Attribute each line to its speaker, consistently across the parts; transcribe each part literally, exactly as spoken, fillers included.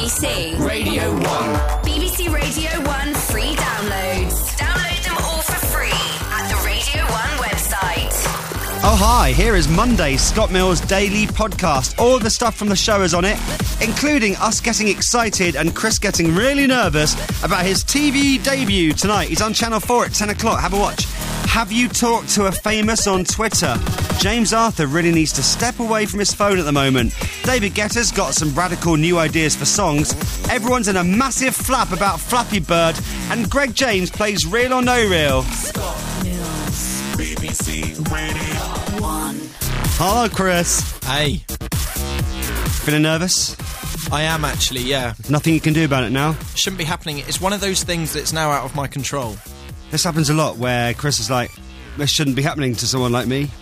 Speaker 1: B C
Speaker 2: Radio one.
Speaker 1: B B C Radio one free downloads. Download them all for free at the Radio one website.
Speaker 3: Oh, hi, here is Monday's Scott Mills Daily Podcast. All the stuff from the show is on it, including us getting excited and Chris getting really nervous about his T V debut tonight. He's on Channel four at ten o'clock. Have a watch. Have you talked to a famous on Twitter? James Arthur really needs to step away from his phone at the moment. David Guetta's got some radical new ideas for songs. Everyone's in a massive flap about Flappy Bird. And Greg James plays Real or No Real.
Speaker 2: Scott Mills, B B C Radio one.
Speaker 3: Hello, Chris.
Speaker 4: Hey.
Speaker 3: Feeling nervous?
Speaker 4: I am actually, yeah.
Speaker 3: Nothing you can do about it now?
Speaker 4: Shouldn't be happening. It's one of those things that's now out of my control.
Speaker 3: This happens a lot where Chris is like, this shouldn't be happening to someone like me.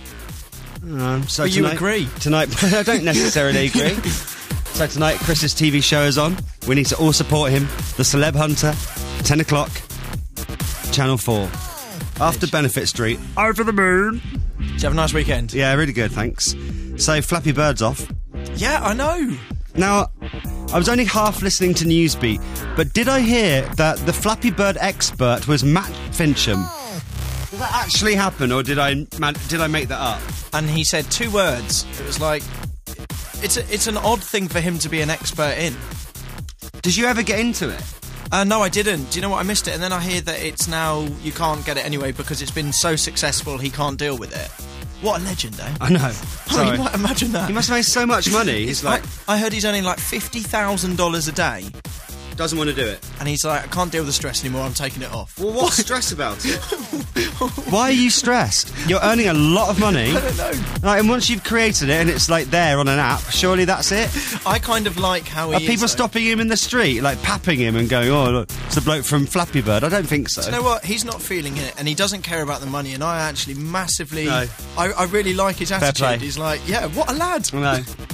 Speaker 3: Uh, so
Speaker 4: but you
Speaker 3: tonight,
Speaker 4: agree?
Speaker 3: Tonight, I don't necessarily agree. So tonight, Chris's T V show is on. We need to all support him. The Celeb Hunter, ten o'clock, Channel four. After Benefit Street. Over the moon.
Speaker 4: Did you have a nice weekend?
Speaker 3: Yeah, really good, thanks. So, Flappy Bird's off.
Speaker 4: Yeah, I know.
Speaker 3: Now, I was only half listening to Newsbeat, but did I hear that the Flappy Bird expert was Matt Fincham? Did that actually happen, or did I did I make that up?
Speaker 4: And he said two words. It was like, it's a, it's an odd thing for him to be an expert in.
Speaker 3: Did you ever get into it?
Speaker 4: Uh, no, I didn't. Do you know what? I missed it, and then I hear that it's now you can't get it anyway because it's been so successful he can't deal with it. What a legend, eh?
Speaker 3: I know.
Speaker 4: Sorry. Oh, imagine that.
Speaker 3: He must have made so much money. He's like,
Speaker 4: I, I heard he's earning like fifty thousand dollars a day.
Speaker 3: Doesn't want to do it.
Speaker 4: And he's like, I can't deal with the stress anymore, I'm taking it off.
Speaker 3: Well, what's stress about it? Why are you stressed? You're earning a lot of money.
Speaker 4: I don't know.
Speaker 3: Like, and once you've created it and it's like there on an app, surely that's it?
Speaker 4: I kind of like how he
Speaker 3: Are
Speaker 4: is,
Speaker 3: people
Speaker 4: though.
Speaker 3: stopping him in the street, like papping him and going, oh, look, it's the bloke from Flappy Bird? I don't think so.
Speaker 4: Do you know what? He's not feeling it, and he doesn't care about the money, and I actually massively...
Speaker 3: No.
Speaker 4: I, I really like his
Speaker 3: Fair
Speaker 4: attitude.
Speaker 3: play.
Speaker 4: He's like, yeah, what a lad.
Speaker 3: I know.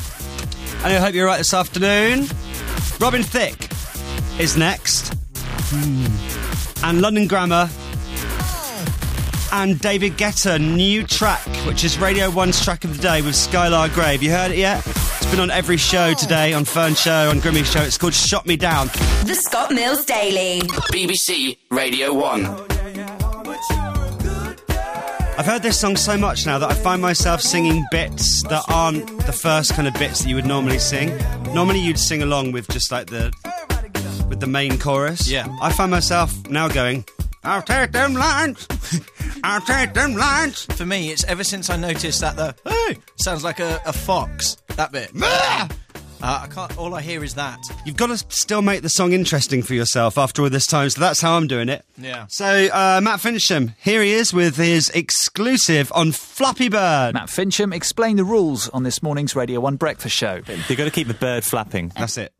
Speaker 3: And I hope you're right this afternoon. Robin Thicke is next. Mm. And London Grammar. And David Guetta, new track, which is Radio one's track of the day with Skylar Grey. Have you heard it yet? It's been on every show today, on Fern's show, on Grimmy's show. It's called Shot Me Down.
Speaker 1: The Scott Mills Daily.
Speaker 2: B B C Radio one.
Speaker 3: I've heard this song so much now that I find myself singing bits that aren't the first kind of bits that you would normally sing. Normally you'd sing along with just like the with the main chorus.
Speaker 4: Yeah.
Speaker 3: I find myself now going, I'll take them lines, I'll take them lines.
Speaker 4: For me, it's ever since I noticed that the, hey, sounds like a, a fox, that bit.
Speaker 3: Ah!
Speaker 4: Uh, I can't. All I hear is that.
Speaker 3: You've got to still make the song interesting for yourself after all this time, so that's how I'm doing it.
Speaker 4: Yeah.
Speaker 3: So, uh, Matt Fincham, here he is with his exclusive on Flappy Bird.
Speaker 5: Matt Fincham, explain the rules on this morning's Radio one breakfast show.
Speaker 6: You've got to keep the bird flapping.
Speaker 3: That's it.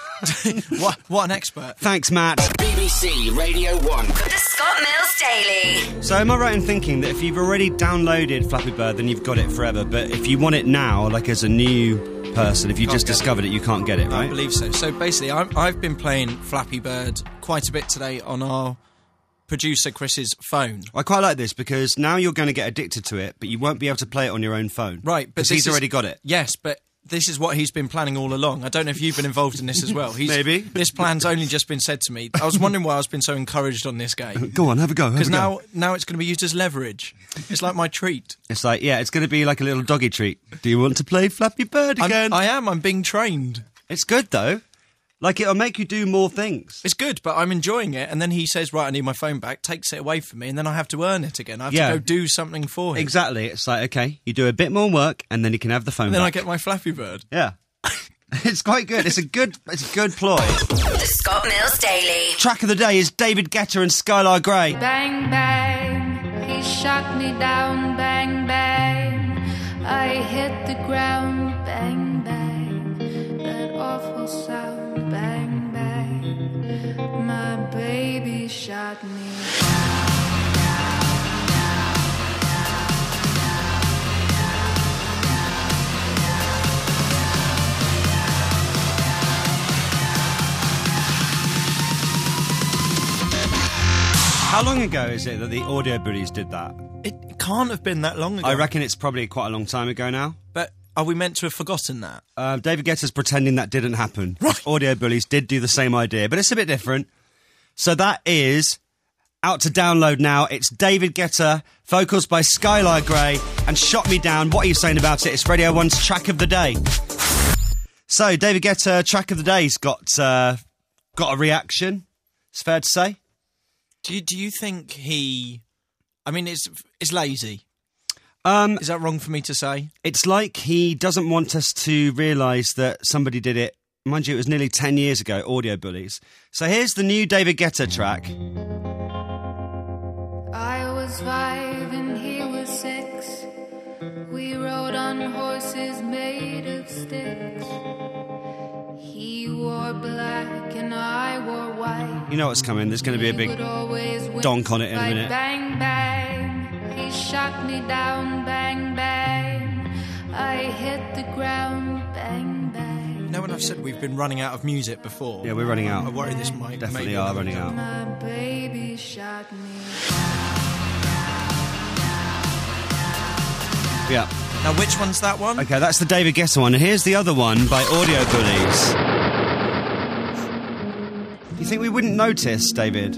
Speaker 4: what, what an expert.
Speaker 3: Thanks, Matt.
Speaker 2: B B C Radio one.
Speaker 1: The Scott Mills Daily.
Speaker 3: So am I right in thinking that if you've already downloaded Flappy Bird, then you've got it forever, but if you want it now, like as a new person, if you
Speaker 4: Can't
Speaker 3: just
Speaker 4: get
Speaker 3: discovered it. it, you can't get it,
Speaker 4: I
Speaker 3: right?
Speaker 4: believe so. So basically, I'm, I've been playing Flappy Bird quite a bit today on our producer Chris's phone.
Speaker 3: I quite like this because now you're going to get addicted to it, but you won't be able to play it on your own phone.
Speaker 4: Right, but
Speaker 3: because
Speaker 4: this
Speaker 3: he's
Speaker 4: is-
Speaker 3: already got it.
Speaker 4: Yes, but this is what he's been planning all along. I don't know if you've been involved in this as well. He's,
Speaker 3: Maybe.
Speaker 4: This plan's only just been said to me. I was wondering why I've been so encouraged on this game.
Speaker 3: Go on, have a go.
Speaker 4: Because now, now it's going to be used as leverage. It's like my treat.
Speaker 3: It's like, yeah, it's going to be like a little doggy treat. Do you want to play Flappy Bird again?
Speaker 4: I'm, I am. I'm being trained.
Speaker 3: It's good, though. Like, it'll make you do more things.
Speaker 4: It's good, but I'm enjoying it. And then he says, right, I need my phone back, takes it away from me, and then I have to earn it again. I have
Speaker 3: Yeah.
Speaker 4: to go do something for him.
Speaker 3: Exactly. It's like, okay, you do a bit more work, and then you can have the phone
Speaker 4: And then
Speaker 3: back.
Speaker 4: I get my Flappy Bird.
Speaker 3: Yeah. It's quite good. It's a good it's a good ploy.
Speaker 1: The Scott Mills Daily.
Speaker 3: Track of the day is David Guetta and Skylar Grey.
Speaker 7: Bang, bang, he shot me down, bang, bang. I hit the ground, bang, bang. That awful sound, bang, bang. My baby shot me down.
Speaker 3: How long ago is it that the Audio Bullies did that?
Speaker 4: It can't have been that long ago.
Speaker 3: I reckon it's probably quite a long time ago now.
Speaker 4: But are we meant to have forgotten that?
Speaker 3: Uh, David Guetta's pretending that didn't happen.
Speaker 4: Right.
Speaker 3: Audio Bullies did do the same idea, but it's a bit different. So that is out to download now. It's David Guetta, vocals by Skylar Grey, and Shot Me Down. What are you saying about it? It's Radio one's track of the day. So, David Guetta, track of the day's got uh, got a reaction. It's fair to say.
Speaker 4: Do you, do you think he... I mean, it's it's lazy.
Speaker 3: Um,
Speaker 4: Is that wrong for me to say?
Speaker 3: it's like he doesn't want us to realise that somebody did it. Mind you, it was nearly ten years ago, Audio Bullies. So here's the new David Guetta track.
Speaker 7: I was five and he was six. We rode on horses made of sticks. He wore black and I wore white.
Speaker 3: You know what's coming. There's going to be a big donk on it in a minute.
Speaker 7: Bang, bang. He shot me down. Bang, bang. I hit the ground. Bang, bang.
Speaker 4: You know when I've said we've been running out of music before?
Speaker 3: Yeah, we're running out.
Speaker 4: I worry this might...
Speaker 3: Definitely
Speaker 4: maybe
Speaker 3: are
Speaker 4: another
Speaker 3: running
Speaker 4: time.
Speaker 3: out.
Speaker 7: My baby shot me.
Speaker 3: Yeah.
Speaker 4: Now, which one's that one?
Speaker 3: Okay, that's the David Guetta one. And here's the other one by Audio Bullies. You think we wouldn't notice, David?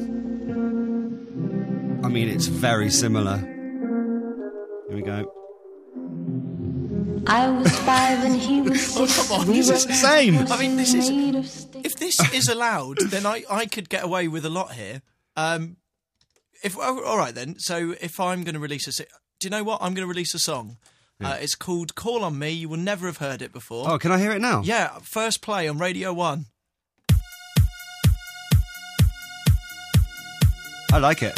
Speaker 3: I mean, it's very similar. Here we go.
Speaker 8: I was five and he was six.
Speaker 4: Come on,
Speaker 8: We
Speaker 4: this
Speaker 8: were
Speaker 4: is
Speaker 3: the same.
Speaker 4: I mean, this is...
Speaker 8: made of sticks.
Speaker 4: If this is allowed, then I, I could get away with a lot here. Um, if oh, all right then. So if I'm going to release a, si- do you know what? I'm going to release a song. Uh, it's called "Call on Me." You will never have heard it before.
Speaker 3: Oh, can I hear it now?
Speaker 4: Yeah, first play on Radio One.
Speaker 3: I like it.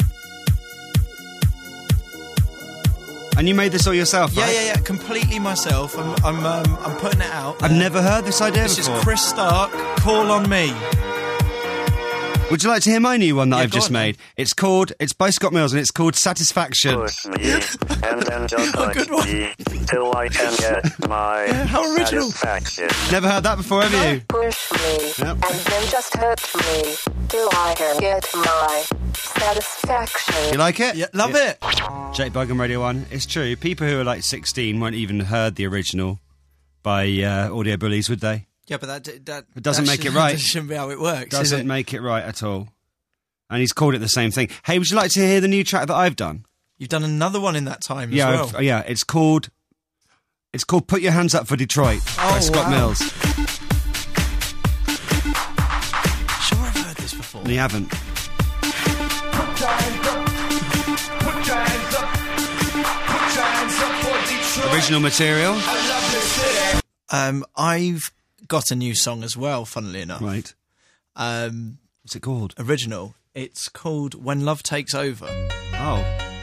Speaker 3: And you made this all yourself,
Speaker 4: Yeah,
Speaker 3: right?
Speaker 4: yeah, yeah. Completely myself. I'm, I'm, um, I'm putting it out.
Speaker 3: I've never heard this idea
Speaker 4: This
Speaker 3: before.
Speaker 4: is Chris Stark. "Call on Me."
Speaker 3: Would you like to hear my new one that
Speaker 4: Yeah,
Speaker 3: I've
Speaker 4: go
Speaker 3: just
Speaker 4: on, then.
Speaker 3: made? It's called, it's by Scott Mills, and it's called Satisfaction.
Speaker 9: Push me, and then just
Speaker 4: Oh, good one.
Speaker 9: push me till I can get my
Speaker 4: Yeah, how original.
Speaker 9: satisfaction.
Speaker 3: Never heard that before, have you?
Speaker 8: Push me,
Speaker 3: Yep.
Speaker 8: and then just hurt me till I can get my satisfaction.
Speaker 3: You like it?
Speaker 4: Yeah, love it.
Speaker 3: Jake Bug on Radio one. It's true. People who are like sixteen won't even heard the original by uh, Audio Bullies, would they?
Speaker 4: Yeah, but that that
Speaker 3: It doesn't
Speaker 4: that
Speaker 3: make it
Speaker 4: should-
Speaker 3: right.
Speaker 4: That shouldn't be how it works. is
Speaker 3: Doesn't
Speaker 4: it?
Speaker 3: make it right at all. And he's called it the same thing. Hey, would you like to hear the new track that I've done?
Speaker 4: You've done another one in that time
Speaker 3: yeah,
Speaker 4: as
Speaker 3: I've-
Speaker 4: well.
Speaker 3: yeah. It's called. It's called "Put Your Hands Up for Detroit" by
Speaker 4: Oh,
Speaker 3: Scott
Speaker 4: wow.
Speaker 3: Mills.
Speaker 4: Sure, I've heard this before.
Speaker 3: And you haven't. Original material,
Speaker 4: Um, I've got a new song as well. Funnily enough,
Speaker 3: right?
Speaker 4: um,
Speaker 3: What's it called?
Speaker 4: original. It's called "When Love Takes Over."
Speaker 3: Oh.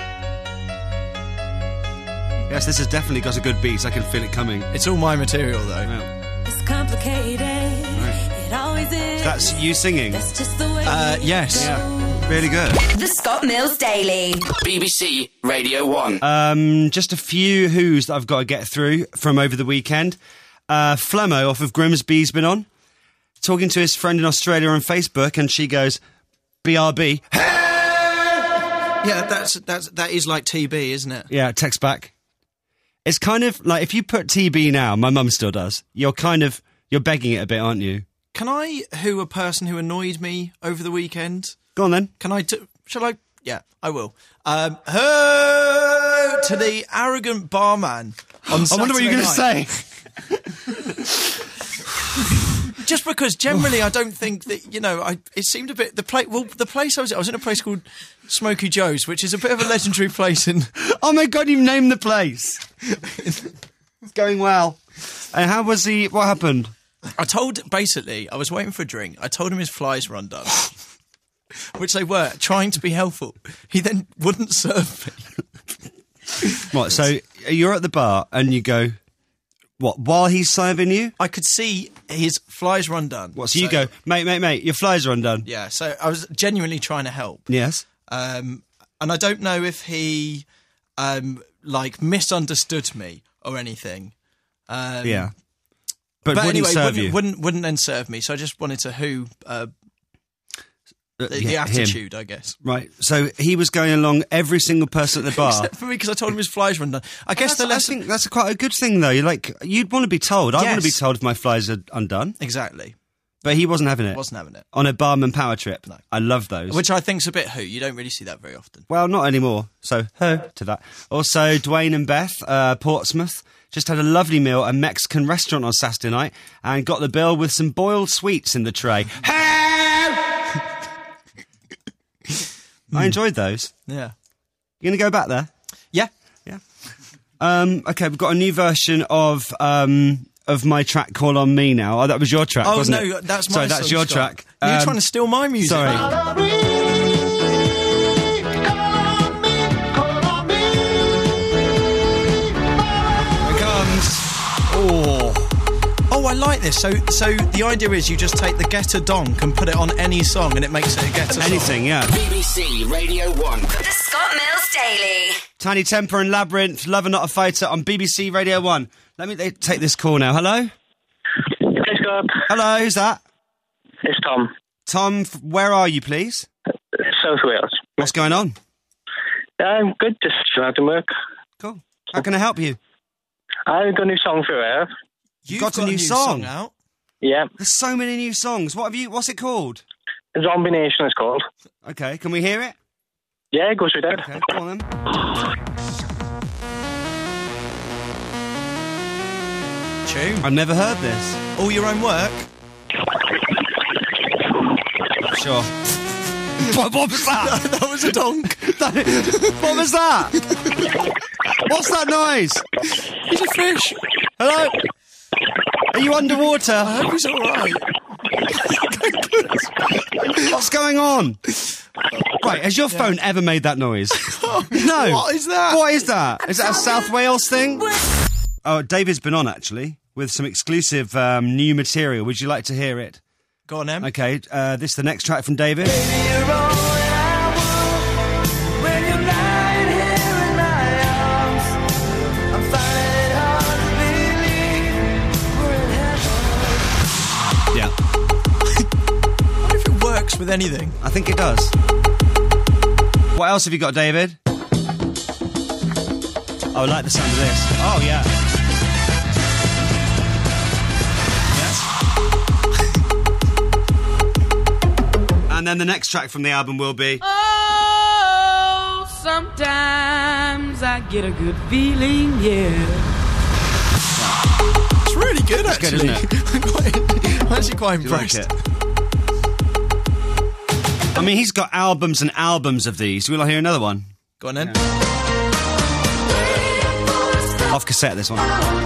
Speaker 3: Yes, this has definitely got a good beat. So I can feel it coming.
Speaker 4: It's all my material though.
Speaker 3: Yeah.
Speaker 10: It's complicated. It always is.
Speaker 3: That's you singing.
Speaker 10: That's just the way.
Speaker 4: Uh, yes.
Speaker 3: Yeah, really good.
Speaker 1: The Scott Mills Daily.
Speaker 2: B B C Radio one.
Speaker 3: Um, just a few who's that I've got to get through from over the weekend. Uh, Flemmo off of Grimsby's been on, talking to his friend in Australia on Facebook, and she goes, B R B.
Speaker 4: Yeah, that's that's that is like T B, isn't it?
Speaker 3: Yeah, text back. It's kind of like if you put T B now, my mum still does, you're kind of, you're begging it a bit, aren't you?
Speaker 4: Can I who a person who annoyed me over the weekend?
Speaker 3: Go on then.
Speaker 4: Can I? T- shall I? Yeah, I will. Um, ho to the arrogant barman on
Speaker 3: I wonder what you're going to
Speaker 4: Saturday
Speaker 3: say.
Speaker 4: night. Just because generally I don't think that, you know, I it seemed a bit the place. Well, the place I was, I was in a place called Smoky Joe's, which is a bit of a legendary place in.
Speaker 3: Oh my God, you've named the place. It's going well. And how was he, what happened?
Speaker 4: I told basically I was waiting for a drink. I told him his flies were undone, which they were, trying to be helpful. He then wouldn't serve me.
Speaker 3: What, so you're at the bar and you go, what, while he's serving you?
Speaker 4: I could see his flies were undone.
Speaker 3: What, so you go, mate, mate, mate, your flies are undone.
Speaker 4: Yeah, so I was genuinely trying to help.
Speaker 3: Yes.
Speaker 4: Um, and I don't know if he, um, like, misunderstood me or anything. Um,
Speaker 3: Yeah. But,
Speaker 4: But,
Speaker 3: wouldn't
Speaker 4: anyway,
Speaker 3: serve
Speaker 4: wouldn't,
Speaker 3: you.
Speaker 4: wouldn't wouldn't then serve me. So I just wanted to who. Uh,
Speaker 3: Uh,
Speaker 4: The,
Speaker 3: yeah,
Speaker 4: the
Speaker 3: him.
Speaker 4: attitude, I guess.
Speaker 3: Right. So he was going along every single person at the bar.
Speaker 4: Except for me, because I told him his flies were undone. I guess
Speaker 3: That's-
Speaker 4: the lesson...
Speaker 3: I think that's quite a good thing, though. You're like, you'd want to be told. I want to be
Speaker 4: Yes.
Speaker 3: told if my flies are undone.
Speaker 4: Exactly.
Speaker 3: But he wasn't having it.
Speaker 4: Wasn't having it.
Speaker 3: On a barman power trip.
Speaker 4: No.
Speaker 3: I love those.
Speaker 4: Which I think's a bit who. You don't really see that very often.
Speaker 3: Well, not anymore. So, ho to that. Also, Dwayne and Beth, uh, Portsmouth, just had a lovely meal at a Mexican restaurant on Saturday night and got the bill with some boiled sweets in the tray. I enjoyed those.
Speaker 4: Yeah.
Speaker 3: You going to go back there?
Speaker 4: Yeah.
Speaker 3: Yeah. Um, okay, we've got a new version of um, of my track "Call on Me" now. Oh, that was your track,
Speaker 4: Oh,
Speaker 3: wasn't
Speaker 4: no,
Speaker 3: it?
Speaker 4: that's my
Speaker 3: Sorry, that's
Speaker 4: song,
Speaker 3: your
Speaker 4: Scott.
Speaker 3: track.
Speaker 4: You're
Speaker 3: Um,
Speaker 4: trying to steal my music.
Speaker 3: Sorry. Here it comes. Oh.
Speaker 4: Oh, I like this. So, so the idea is you just take the Get a Donk and put it on any song, and it makes it a Get a song.
Speaker 3: Anything, yeah.
Speaker 2: B B C Radio one.
Speaker 1: The Scott Mills Daily.
Speaker 3: Tiny Temper and Labyrinth, Lover Not a Fighter on B B C Radio one. Let me take this call now. Hello?
Speaker 11: Hey, Scott.
Speaker 3: Hello, who's that?
Speaker 11: It's Tom.
Speaker 3: Tom, f- where are you, please?
Speaker 11: South Wales.
Speaker 3: What's going on?
Speaker 11: I'm good, just starting work.
Speaker 3: Cool. How can I help you?
Speaker 11: I've got a new song for her.
Speaker 4: You've
Speaker 3: got, a new,
Speaker 4: song.
Speaker 3: song.
Speaker 4: out.
Speaker 11: Yeah.
Speaker 3: There's so many new songs. What have you? What's it called?
Speaker 11: Zombie Nation it's called.
Speaker 3: Okay, can we hear it?
Speaker 11: Yeah, go straight ahead.
Speaker 3: Okay, go on then.
Speaker 4: Tune.
Speaker 3: I've never heard this.
Speaker 4: All your own work.
Speaker 3: Sure. what, what was that?
Speaker 4: That was a donk.
Speaker 3: What was that? What's that noise?
Speaker 4: He's a fish.
Speaker 3: Hello? Are you underwater?
Speaker 4: I hope he's all right.
Speaker 3: What's going on? Right, has your phone ever made that noise? No.
Speaker 4: What is that?
Speaker 3: What is that? Is that a South Wales thing? Oh, David's been on, actually, with some exclusive um, new material. Would you like to hear it?
Speaker 4: Go on, Em.
Speaker 3: Okay, uh, this is the next track from David. Yeah.
Speaker 4: I wonder if it works with anything.
Speaker 3: I think it does. What else have you got, David? Oh, I like the sound of this. Oh, yeah. Yes. And then the next track from the album will be...
Speaker 10: Oh, sometimes I get a good feeling, yeah.
Speaker 4: It's really good,
Speaker 3: It's
Speaker 4: actually.
Speaker 3: good, isn't
Speaker 4: I'm, quite, I'm actually quite
Speaker 3: Do you like
Speaker 4: impressed.
Speaker 3: it? I mean, he's got albums and albums of these. Will I hear another one?
Speaker 4: Go on, then.
Speaker 3: Off cassette, this one.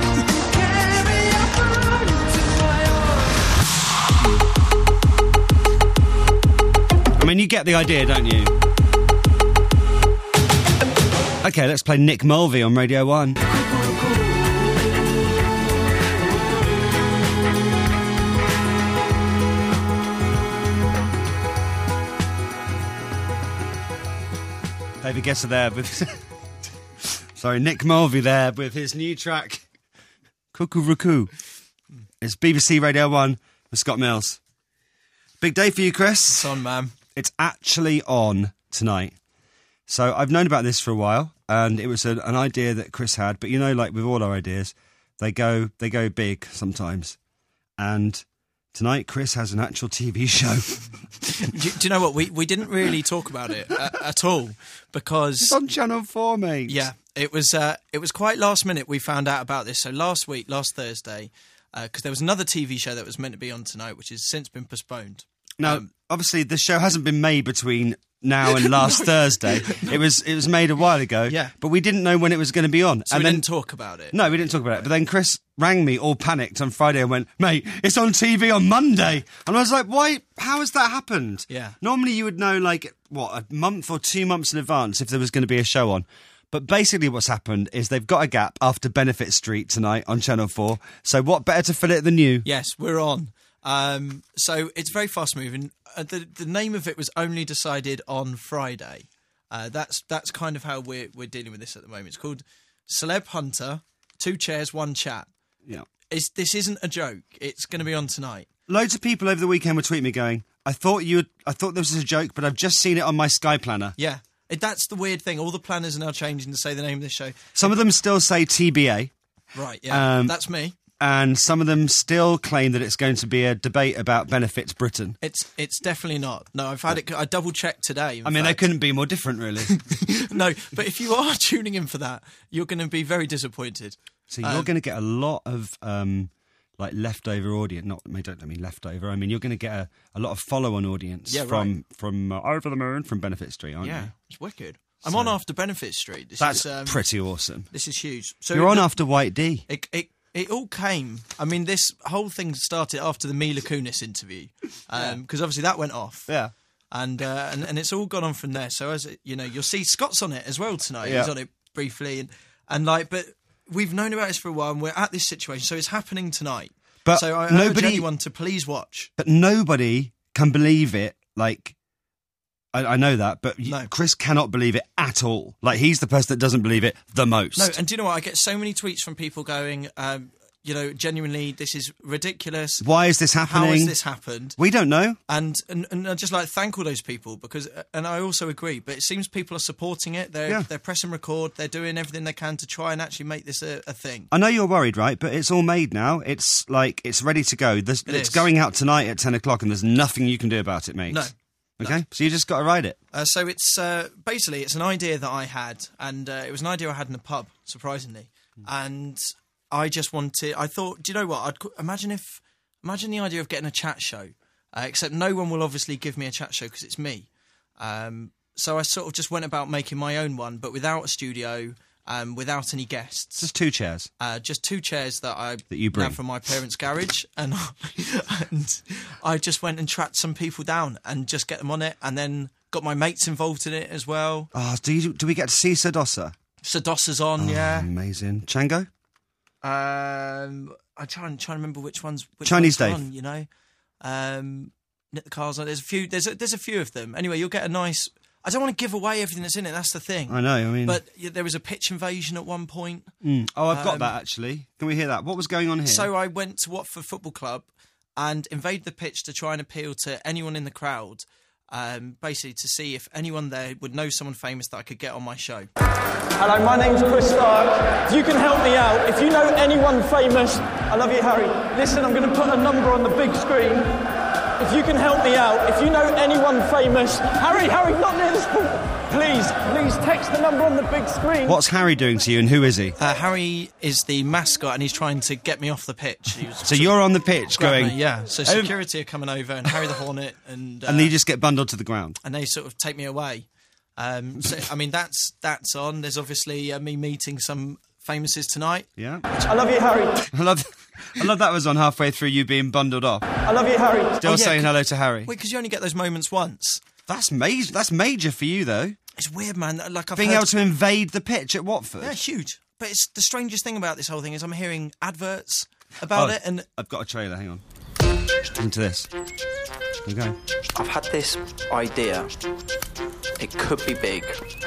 Speaker 3: I mean, you get the idea, don't you? Okay, let's play Nick Mulvey on Radio one. David Guesser there with... Sorry, Nick Mulvey there with his new track, Cuckoo-Roo-Coo. It's B B C Radio one with Scott Mills. Big day for you, Chris.
Speaker 4: It's on, man.
Speaker 3: It's actually on tonight. So I've known about this for a while, and it was a, an idea that Chris had. But you know, like with all our ideas, they go they go big sometimes. And tonight, Chris has an actual T V show.
Speaker 4: do, do you know what? We we didn't really talk about it uh, at all because
Speaker 3: It's on Channel four, mate.
Speaker 4: yeah, it was uh, it was quite last minute. We found out about this. So last week, last Thursday, because uh, there was another T V show that was meant to be on tonight, which has since been postponed.
Speaker 3: Now,
Speaker 4: Um,
Speaker 3: obviously, the show hasn't been made between now and last Thursday. It was it was made a while ago.
Speaker 4: Yeah.
Speaker 3: But we didn't know when it was going to be on.
Speaker 4: So
Speaker 3: and
Speaker 4: we
Speaker 3: then
Speaker 4: didn't talk about it.
Speaker 3: No, we didn't talk about it. But then Chris rang me all panicked on Friday and went, mate, it's on T V on Monday. And I was like, why? How has that happened?
Speaker 4: Yeah.
Speaker 3: Normally you would know, like, what, a month or two months in advance if there was going to be a show on. But basically what's happened is they've got a gap after Benefit Street tonight on Channel four. So what better to fill it than you?
Speaker 4: Yes, we're on. Um, so it's very fast moving. Uh, the the name of it was only decided on Friday. Uh, that's that's kind of how we're we're dealing with this at the moment. It's called Celeb Hunter. Two chairs, one chat.
Speaker 3: Yeah.
Speaker 4: It's, this isn't a joke. It's going to be on tonight.
Speaker 3: Loads of people over the weekend were tweeting me going, I thought you. I thought this was a joke, but I've just seen it on my Sky Planner.
Speaker 4: Yeah. It, that's the weird thing. All the planners are now changing to say the name of the show.
Speaker 3: Some of them still say T B A.
Speaker 4: Right, yeah.
Speaker 3: Um,
Speaker 4: that's me.
Speaker 3: And some of them still claim that it's going to be a debate about Benefits Britain.
Speaker 4: It's it's definitely not. No, I've had it. I double checked today.
Speaker 3: I mean,
Speaker 4: fact.
Speaker 3: they couldn't be more different, really.
Speaker 4: No, but if you are tuning in for that, you're going to be very disappointed.
Speaker 3: So you're um, going to get a lot of um, like leftover audience. Not, I don't mean leftover. I mean you're going to get a, a lot of follow-on audience
Speaker 4: yeah,
Speaker 3: from
Speaker 4: right.
Speaker 3: from uh, Over the Moon from Benefit Street, aren't
Speaker 4: yeah,
Speaker 3: you?
Speaker 4: Yeah, it's wicked. I'm
Speaker 3: so,
Speaker 4: on after Benefit Street. This
Speaker 3: that's
Speaker 4: is, um,
Speaker 3: pretty awesome.
Speaker 4: This is huge. So
Speaker 3: you're on
Speaker 4: the,
Speaker 3: after White D.
Speaker 4: It, it it all came. I mean, this whole thing started after the Mila Kunis interview, because um, yeah. obviously that went off.
Speaker 3: Yeah.
Speaker 4: And, uh, and and it's all gone on from there. So as it, you know, you'll see Scott's on it as well tonight.
Speaker 3: Yeah.
Speaker 4: He's on it briefly, and and like, but we've known about this for a while, and we're at this situation, so it's happening tonight.
Speaker 3: But
Speaker 4: so I
Speaker 3: nobody,
Speaker 4: urge anyone to please watch.
Speaker 3: But nobody can believe it. Like, I, I know that, but
Speaker 4: no.
Speaker 3: Chris cannot believe it at all. Like, he's the person that doesn't believe it the most.
Speaker 4: No, and do you know what? I get so many tweets from people going, um, you know, genuinely, this is ridiculous.
Speaker 3: Why is this happening?
Speaker 4: How has this happened?
Speaker 3: We don't know.
Speaker 4: And and, and I just like to thank all those people because, and I also agree, but it seems people are supporting it. They're
Speaker 3: yeah.
Speaker 4: they're pressing record. They're doing everything they can to try and actually make this a, a thing.
Speaker 3: I know you're worried, right? But it's all made now. It's like, it's ready to go. There's,
Speaker 4: it
Speaker 3: it's
Speaker 4: is.
Speaker 3: going out tonight at ten o'clock and there's nothing you can do about it, mate.
Speaker 4: No.
Speaker 3: Okay?
Speaker 4: No.
Speaker 3: So you just got to write it.
Speaker 4: Uh, so it's, uh, basically, it's an idea that I had, and uh, it was an idea I had in a pub, surprisingly. Mm. And I just wanted, I thought, do you know what? I'd imagine if, imagine the idea of getting a chat show, uh, except no one will obviously give me a chat show because it's me. Um, so I sort of just went about making my own one, but without a studio, um, without any guests.
Speaker 3: Just two chairs.
Speaker 4: Uh, just two chairs that I
Speaker 3: that you bring
Speaker 4: have from my parents' garage, and, and I just went and tracked some people down and just get them on it, and then got my mates involved in it as well.
Speaker 3: Oh, do you, do we get to see Sadosa?
Speaker 4: Sadosa's on,
Speaker 3: oh,
Speaker 4: yeah.
Speaker 3: Amazing. Chango?
Speaker 4: Um, I try and try and remember which ones. Which
Speaker 3: Chinese
Speaker 4: ones
Speaker 3: Dave.
Speaker 4: on, you know, um, Nick the Cars on. There's a few. There's a, there's a few of them. Anyway, you'll get a nice. I don't want to give away everything that's in it. That's the thing.
Speaker 3: I know. I mean,
Speaker 4: but yeah, there was a pitch invasion at one point.
Speaker 3: Mm. Oh, I've got
Speaker 4: um,
Speaker 3: that actually. Can we hear that? What was going on here?
Speaker 4: So I went to Watford Football Club and invaded the pitch to try and appeal to anyone in the crowd. Um, basically to see if anyone there would know someone famous that I could get on my show.
Speaker 12: Hello, my name's Chris Stark. If you can help me out, if you know anyone famous, I love you, Harry. Listen, I'm going to put a number on the big screen. If you can help me out, if you know anyone famous, Harry, Harry, not near this point. Please, please text the number on the big screen.
Speaker 3: What's Harry doing to you, and who is he?
Speaker 4: Uh, Harry is the mascot, and he's trying to get me off the pitch. He was
Speaker 3: so you're on the pitch going...
Speaker 4: Me, yeah, so security are coming over, and Harry the Hornet, and... Uh,
Speaker 3: and you just get bundled to the ground.
Speaker 4: And they sort of take me away. Um, so, I mean, that's that's on. There's obviously uh, me meeting some famouses tonight.
Speaker 3: Yeah.
Speaker 12: I love you, Harry.
Speaker 3: I love I love that was on halfway through you being bundled off.
Speaker 12: I love you, Harry.
Speaker 3: Still
Speaker 4: oh, yeah,
Speaker 3: saying hello to Harry.
Speaker 4: Wait, because you only get those moments once.
Speaker 3: That's major. That's major for you, though.
Speaker 4: It's weird, man. Like I've
Speaker 3: being
Speaker 4: heard...
Speaker 3: able to invade the pitch at Watford.
Speaker 4: Yeah, huge. But it's the strangest thing about this whole thing is I'm hearing adverts about
Speaker 3: oh,
Speaker 4: it, and
Speaker 3: I've got a trailer. Hang on. Listen to this. Here we go.
Speaker 13: I've had this idea. It could be big,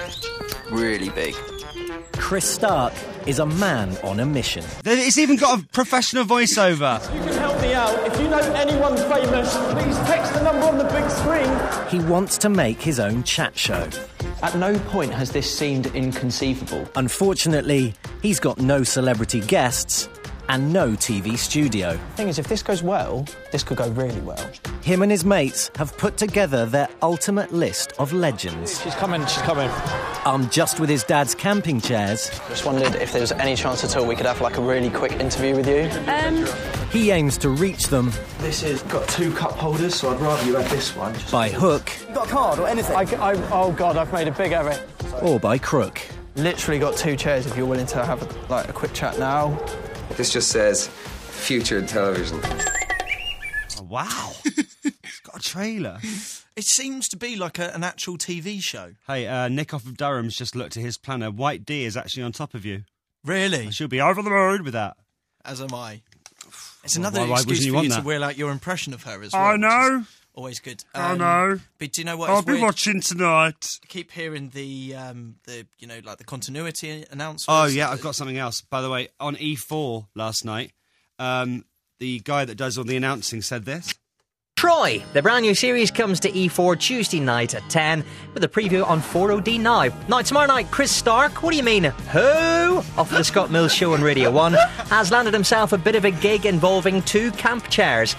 Speaker 13: really big.
Speaker 14: Chris Stark is a man on a mission.
Speaker 3: It's even got a professional voiceover.
Speaker 12: If you can help me out, if you know anyone famous, please text the number on the big screen.
Speaker 14: He wants to make his own chat show.
Speaker 13: At no point has this seemed inconceivable.
Speaker 14: Unfortunately, he's got no celebrity guests and no T V studio.
Speaker 13: The thing is, if this goes well, this could go really well.
Speaker 14: Him and his mates have put together their ultimate list of legends.
Speaker 12: She's coming, she's coming.
Speaker 14: Armed just with his dad's camping chairs.
Speaker 13: Just wondered if there was any chance at all we could have like a really quick interview with you.
Speaker 7: Um...
Speaker 14: He aims to reach them.
Speaker 13: This has got two cup holders, so I'd rather you have this one. Just
Speaker 14: by hook.
Speaker 12: You got a card or anything? I, I, oh, God, I've made a big error.
Speaker 14: Or by crook.
Speaker 13: Literally got two chairs if you're willing to have a, like a quick chat now.
Speaker 15: This just says featured television.
Speaker 3: Oh, wow. It's got a trailer.
Speaker 4: It seems to be like a, an actual T V show.
Speaker 3: Hey, uh, Nick off of Durham's just looked at his planner. White D is actually on top of you.
Speaker 4: Really?
Speaker 3: She'll be over the road with that.
Speaker 4: As am I. It's another
Speaker 3: why, why
Speaker 4: excuse
Speaker 3: you
Speaker 4: for you
Speaker 3: that?
Speaker 4: to wheel out your impression of her as well.
Speaker 3: I know.
Speaker 4: Always good.
Speaker 3: Um,
Speaker 4: I know. But do you know what?
Speaker 3: I'll
Speaker 4: it's
Speaker 3: be
Speaker 4: weird.
Speaker 3: watching tonight.
Speaker 4: I keep hearing the, um, the you know, like the continuity announcements.
Speaker 3: Oh, yeah, I've got something else. By the way, on E four last night, um, the guy that does all the announcing said this.
Speaker 16: Troy, the brand new series, comes to E four Tuesday night at ten with a preview on four O D now. Now, tomorrow night, Chris Stark, what do you mean, who? Off the Scott Mills show on Radio one, has landed himself a bit of a gig involving two camp chairs.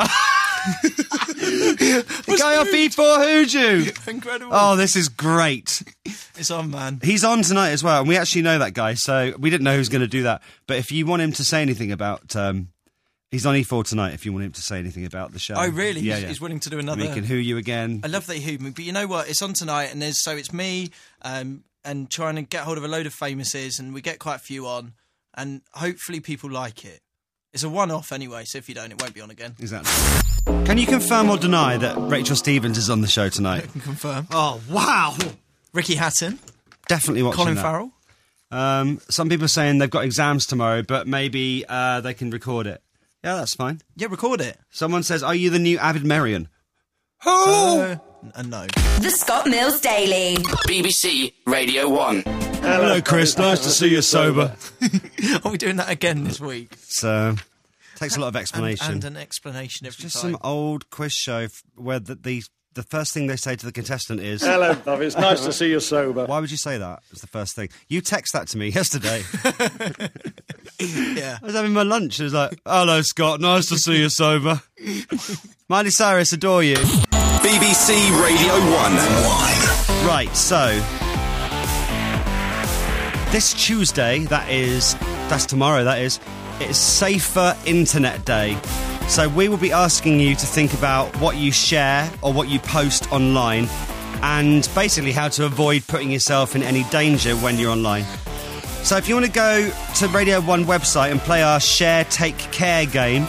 Speaker 3: The guy off E four Hoodoo.
Speaker 4: Incredible.
Speaker 3: Oh, this is great.
Speaker 4: It's on, man.
Speaker 3: He's on tonight as well, and we actually know that guy, so we didn't know who's going to do that. But if you want him to say anything about... Um, he's on E four tonight if you want him to say anything about the show.
Speaker 4: Oh, really?
Speaker 3: Yeah,
Speaker 4: he's,
Speaker 3: yeah.
Speaker 4: he's willing to do another...
Speaker 3: We can Who You again.
Speaker 4: I love that he Who me, but you know what? It's on tonight, and there's so it's me um, and trying to get hold of a load of famouses, and we get quite a few on, and hopefully people like it. It's a one-off anyway, so if you don't, it won't be on again.
Speaker 3: Exactly. Can you confirm or deny that Rachel Stevens is on the show tonight?
Speaker 4: I can confirm.
Speaker 3: Oh, wow!
Speaker 4: Ricky Hatton.
Speaker 3: Definitely watching
Speaker 4: Colin
Speaker 3: that.
Speaker 4: Farrell.
Speaker 3: Um, some people are saying they've got exams tomorrow, but maybe uh, they can record it. Yeah, that's fine.
Speaker 4: Yeah, record it.
Speaker 3: Someone says, are you the new Avid Merian? Who?
Speaker 4: Uh, uh, no.
Speaker 1: The Scott Mills Daily.
Speaker 17: B B C Radio one.
Speaker 3: Hello, Chris. Nice to see you sober.
Speaker 4: Are we doing that again this week?
Speaker 3: So, takes a lot of explanation.
Speaker 4: And, and an explanation every
Speaker 3: Just
Speaker 4: time.
Speaker 3: some old quiz show f- where the, the the first thing they say to the contestant is...
Speaker 18: Hello, Bob. It's nice to see you sober.
Speaker 3: Why would you say that? It's the first thing. You text that to me yesterday.
Speaker 4: Yeah.
Speaker 3: I was having my lunch. It was like, hello, Scott. Nice to see you sober. Miley Cyrus, adore you.
Speaker 17: B B C Radio one.
Speaker 3: Right, so... This Tuesday, that is... That's tomorrow, that is. It's Safer Internet Day. So we will be asking you to think about what you share or what you post online and basically how to avoid putting yourself in any danger when you're online. So if you want to go to Radio one website and play our Share Take Care game,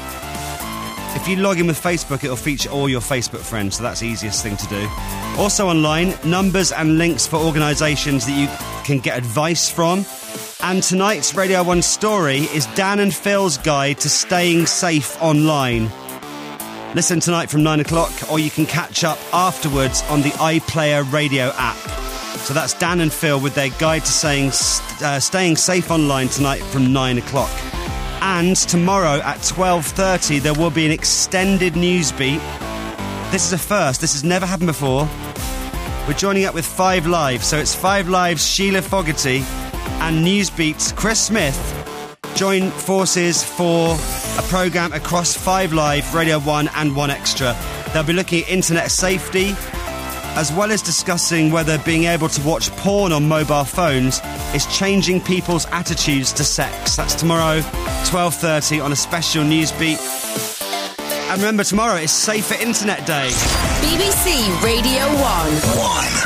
Speaker 3: if you log in with Facebook, it'll feature all your Facebook friends, so that's the easiest thing to do. Also online, numbers and links for organisations that you can get advice from. And tonight's Radio one story is Dan and Phil's guide to staying safe online. Listen tonight from nine o'clock, or you can catch up afterwards on the iPlayer radio app. So that's Dan and Phil with their guide to saying, uh, staying safe online tonight from nine o'clock. And tomorrow at twelve thirty, there will be an extended news beat. This is a first. This has never happened before. We're joining up with Five Live. So it's Five Live's Sheila Fogarty and Newsbeat's Chris Smith join forces for a programme across Five Live, Radio one and one Extra. They'll be looking at internet safety, as well as discussing whether being able to watch porn on mobile phones is changing people's attitudes to sex. That's tomorrow, twelve thirty, on a special Newsbeat. And remember, tomorrow is Safer Internet Day.
Speaker 1: B B C Radio one.
Speaker 17: One.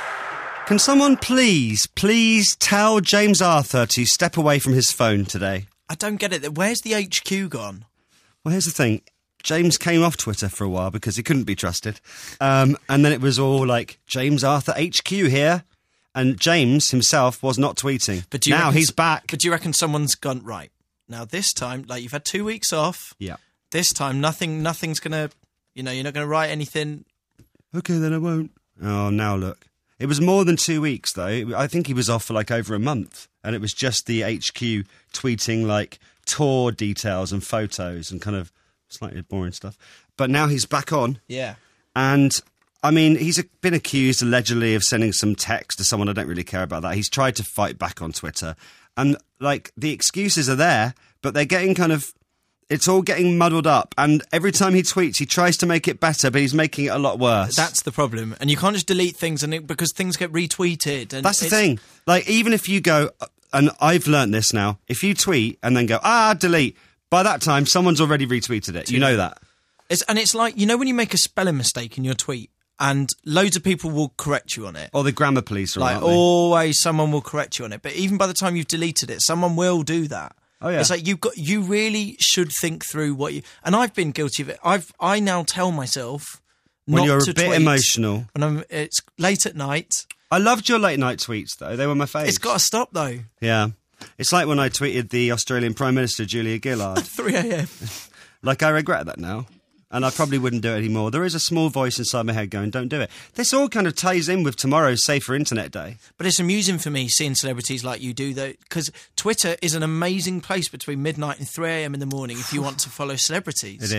Speaker 3: Can someone please, please tell James Arthur to step away from his phone today?
Speaker 4: I don't get it. Where's the H Q gone?
Speaker 3: Well, here's the thing. James came off Twitter for a while because he couldn't be trusted. Um, and then it was all like, James Arthur H Q here. And James himself was not tweeting.
Speaker 4: But do you
Speaker 3: now
Speaker 4: reckon,
Speaker 3: he's back.
Speaker 4: But do you reckon someone's gone, right, now this time, like you've had two weeks off.
Speaker 3: Yeah.
Speaker 4: This time, nothing, nothing's going to, you know, you're not going to write anything.
Speaker 3: Okay, then I won't. Oh, now look. It was more than two weeks, though. I think he was off for like over a month. And it was just the H Q tweeting like tour details and photos and kind of slightly boring stuff. But now he's back on.
Speaker 4: Yeah.
Speaker 3: And, I mean, he's been accused allegedly of sending some text to someone. I don't really care about that. He's tried to fight back on Twitter. And, like, the excuses are there, but they're getting kind of... It's all getting muddled up, and every time he tweets, he tries to make it better, but he's making it a lot worse.
Speaker 4: That's the problem, and you can't just delete things, and it, because things get retweeted. And
Speaker 3: That's the thing. Like, even if you go, and I've learnt this now, if you tweet and then go, ah, delete, by that time, someone's already retweeted it. You know that.
Speaker 4: It's, and it's like, you know when you make a spelling mistake in your tweet, and loads of people will correct you on it.
Speaker 3: Or the grammar police are
Speaker 4: Like,
Speaker 3: aren't they?
Speaker 4: always someone will correct you on it, but even by the time you've deleted it, someone will do that.
Speaker 3: Oh, yeah.
Speaker 4: It's like you've got. You really should think through what you. And I've been guilty of it. I've. I now tell myself
Speaker 3: When
Speaker 4: not
Speaker 3: you're a
Speaker 4: to
Speaker 3: bit
Speaker 4: tweet
Speaker 3: emotional.
Speaker 4: When I'm. It's late at night.
Speaker 3: I loved your late night tweets, though. They were my favourites.
Speaker 4: It's got to stop, though.
Speaker 3: Yeah. It's like when I tweeted the Australian Prime Minister, Julia Gillard.
Speaker 4: three a.m.
Speaker 3: Like, I regret that now. And I probably wouldn't do it anymore. There is a small voice inside my head going, don't do it. This all kind of ties in with tomorrow's Safer Internet Day.
Speaker 4: But it's amusing for me seeing celebrities like you do, though, because Twitter is an amazing place between midnight and three a.m. in the morning if you want to follow celebrities.
Speaker 3: It is.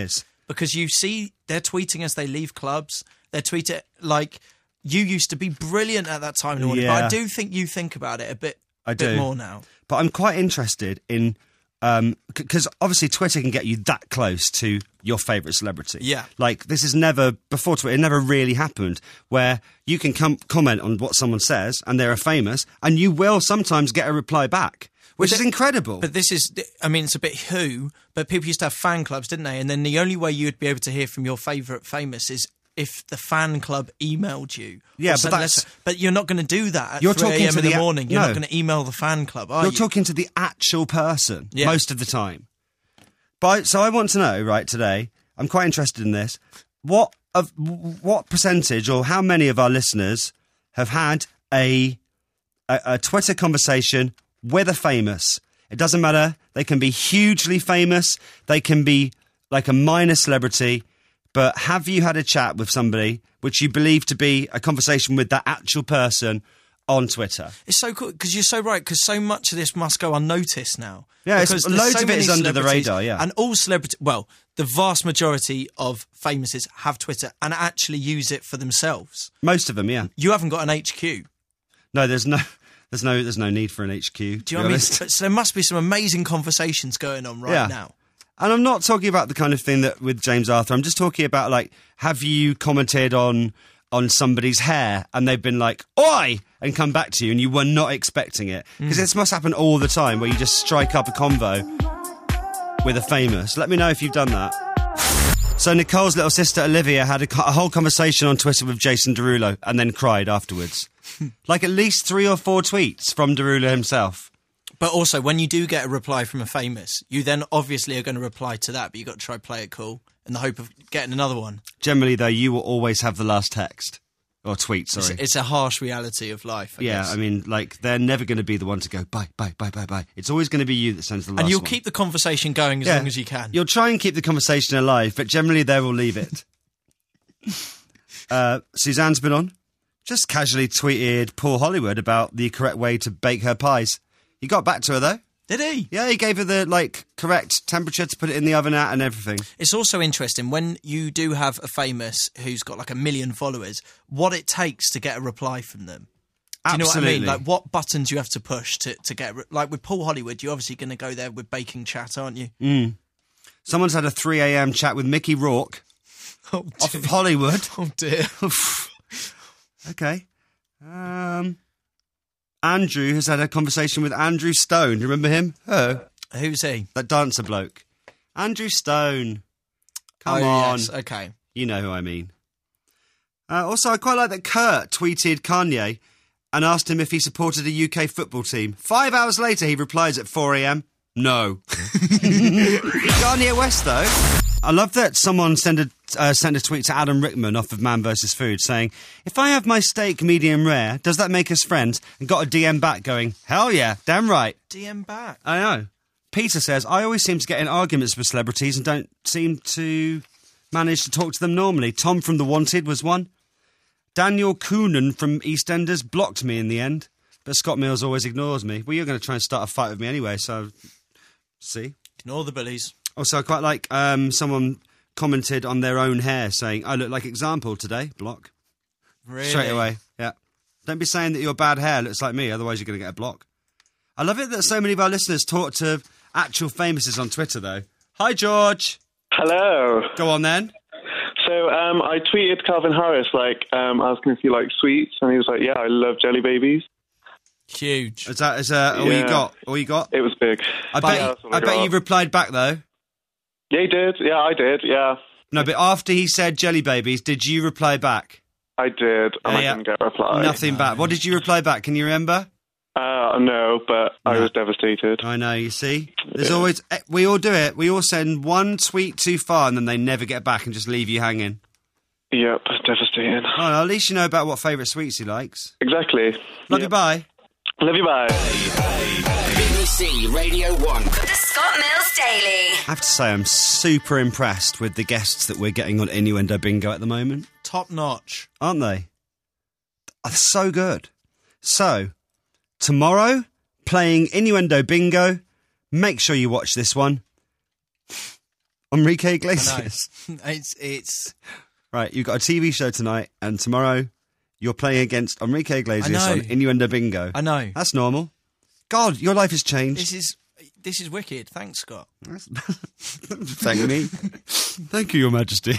Speaker 4: because you see they're tweeting as they leave clubs. They're tweeting like you used to be brilliant at that time in the morning.
Speaker 3: Yeah.
Speaker 4: But I do think you think about it a bit,
Speaker 3: I
Speaker 4: bit
Speaker 3: do.
Speaker 4: more now.
Speaker 3: But I'm quite interested in, um, because obviously Twitter can get you that close to your favourite celebrity.
Speaker 4: Yeah.
Speaker 3: Like, this is never, before Twitter, it never really happened, where you can com- comment on what someone says, and they're famous, and you will sometimes get a reply back, which
Speaker 4: But
Speaker 3: is incredible.
Speaker 4: But this is, I mean, it's a bit who, but people used to have fan clubs, didn't they? And then the only way you'd be able to hear from your favourite famous is if the fan club emailed you.
Speaker 3: Yeah,
Speaker 4: Or
Speaker 3: but
Speaker 4: sent a
Speaker 3: that's-
Speaker 4: letter. But you're not going to do that at
Speaker 3: You're
Speaker 4: three
Speaker 3: talking
Speaker 4: a.m.
Speaker 3: to
Speaker 4: in the
Speaker 3: the a-
Speaker 4: morning. You're
Speaker 3: no.
Speaker 4: not going to email the fan club, are
Speaker 3: You're
Speaker 4: you?
Speaker 3: talking to the actual person
Speaker 4: Yeah.
Speaker 3: most of the time. But so I want to know, right, today, I'm quite interested in this, what of what percentage or how many of our listeners have had a, a a Twitter conversation with a famous? It doesn't matter. They can be hugely famous. They can be like a minor celebrity. But have you had a chat with somebody which you believe to be a conversation with that actual person on Twitter?
Speaker 4: It's so cool because you're so right. Because so much of this must go unnoticed now.
Speaker 3: Yeah, it's-
Speaker 4: Because there's
Speaker 3: loads
Speaker 4: so
Speaker 3: of it is
Speaker 4: many
Speaker 3: under the
Speaker 4: celebrities,
Speaker 3: radar, yeah.
Speaker 4: and all celebrity. Well, the vast majority of famouses have Twitter and actually use it for themselves.
Speaker 3: Most of them, yeah.
Speaker 4: You haven't got an H Q.
Speaker 3: No, there's no, there's no, there's no need for an H Q.
Speaker 4: Do you know what I mean? But, so there must be some amazing conversations going on right
Speaker 3: Yeah.
Speaker 4: now.
Speaker 3: And I'm not talking about the kind of thing that with James Arthur. I'm just talking about, like, have you commented on on somebody's hair and they've been like, oi, and come back to you and you were not expecting it? Because
Speaker 4: Mm.
Speaker 3: this must happen all the time where you just strike up a convo with a famous. Let me know if you've done that. So Nicole's little sister Olivia had a, co- a whole conversation on Twitter with Jason Derulo and then cried afterwards. Like at least three or four tweets from Derulo himself.
Speaker 4: But also, when you do get a reply from a famous, you then obviously are going to reply to that, but you've got to try play it cool in the hope of getting another one.
Speaker 3: Generally, though, you will always have the last text. Or tweet, sorry.
Speaker 4: It's, it's a harsh reality of life, I
Speaker 3: yeah,
Speaker 4: guess.
Speaker 3: I mean, like, they're never going to be the one to go, bye, bye, bye, bye, bye. It's always going to be you that sends the last
Speaker 4: And you'll
Speaker 3: one.
Speaker 4: keep the conversation going as
Speaker 3: Yeah.
Speaker 4: long as you can.
Speaker 3: You'll try and keep the conversation alive, but generally they will leave it. uh, Suzanne's been on. Just casually tweeted Paul Hollywood about the correct way to bake her pies. He got back to her, though.
Speaker 4: Did he?
Speaker 3: Yeah, he gave her the, like, correct temperature to put it in the oven at and everything.
Speaker 4: It's also interesting when you do have a famous who's got like a million followers, what it takes to get a reply from them. Do you know what I mean?
Speaker 3: Absolutely.
Speaker 4: Like what buttons you have to push to, to get... Re- like with Paul Hollywood, you're obviously going to go there with baking chat, aren't you?
Speaker 3: Mm. Someone's had a three a.m. chat with Mickey Rourke
Speaker 4: Oh,
Speaker 3: off of Hollywood.
Speaker 4: Oh, dear.
Speaker 3: Okay. Um, Andrew has had a conversation with Andrew Stone. Do you remember him? Oh.
Speaker 4: Who's he?
Speaker 3: That dancer bloke. Andrew Stone. Come
Speaker 4: Oh,
Speaker 3: on.
Speaker 4: yes, okay.
Speaker 3: You know who I mean. Uh, also, I quite like that Kurt tweeted Kanye and asked him if he supported a U K football team. Five hours later, he replies at four a.m. No. Kanye West, though. I love that someone sent a, uh, sent a tweet to Adam Rickman off of Man versus. Food saying, if I have my steak medium rare, does that make us friends? And got a D M back going, hell yeah, damn right.
Speaker 4: D M back.
Speaker 3: I know. Peter says, I always seem to get in arguments with celebrities and don't seem to manage to talk to them normally. Tom from The Wanted was one. Daniel Coonan from EastEnders blocked me in the end, but Scott Mills always ignores me. Well, you're going to try and start a fight with me anyway, so see.
Speaker 4: Ignore the bullies.
Speaker 3: Also, I quite like um, someone commented on their own hair saying, I look like example today. Block.
Speaker 4: Really?
Speaker 3: Straight away, yeah. Don't be saying that your bad hair looks like me, otherwise you're going to get a block. I love it that so many of our listeners talk to actual famouses on Twitter, though. Hi, George.
Speaker 19: Hello.
Speaker 3: Go on, then.
Speaker 19: So um, I tweeted Calvin Harris, like, um, asking if he liked sweets, and he was like, yeah, I love jelly babies.
Speaker 4: Huge.
Speaker 3: Is that, is that all
Speaker 19: Yeah.
Speaker 3: you got? All you got?
Speaker 19: It was big.
Speaker 3: I
Speaker 19: But
Speaker 3: bet,
Speaker 19: yeah,
Speaker 3: you,
Speaker 19: that's all I
Speaker 3: I bet
Speaker 19: got.
Speaker 3: you replied back, though.
Speaker 19: Yeah, he did. Yeah, I did, yeah.
Speaker 3: No, but after he said jelly babies, did you reply back?
Speaker 19: I did, and I
Speaker 3: Yeah,
Speaker 19: didn't get a reply.
Speaker 3: Nothing back. What did you reply back? Can you remember?
Speaker 19: Uh, no, but I
Speaker 3: No.
Speaker 19: was devastated.
Speaker 3: I know, you see? There's
Speaker 19: Yeah.
Speaker 3: always... eh, We all do it. We all send one tweet too far and then they never get back and just leave you hanging.
Speaker 19: Yep, devastating.
Speaker 3: Oh, well, at least you know about what favourite sweets he likes.
Speaker 19: Exactly.
Speaker 3: Love you, bye.
Speaker 19: Love you, bye.
Speaker 17: B B C Radio one.
Speaker 1: The Scott Mills Daily.
Speaker 3: I have to say, I'm super impressed with the guests that we're getting on Innuendo Bingo at the moment.
Speaker 4: Top notch.
Speaker 3: Aren't they? They're so good. So, tomorrow, playing Innuendo Bingo. Make sure you watch this one. Enrique Iglesias.
Speaker 4: I know. it's it's
Speaker 3: Right, you've got a T V show tonight, and tomorrow you're playing against Enrique Iglesias
Speaker 4: I know.
Speaker 3: on Innuendo Bingo.
Speaker 4: I know.
Speaker 3: That's normal. God, your life has changed.
Speaker 4: This is this is wicked. Thanks, Scott.
Speaker 3: Thank me. Thank you, Your Majesty.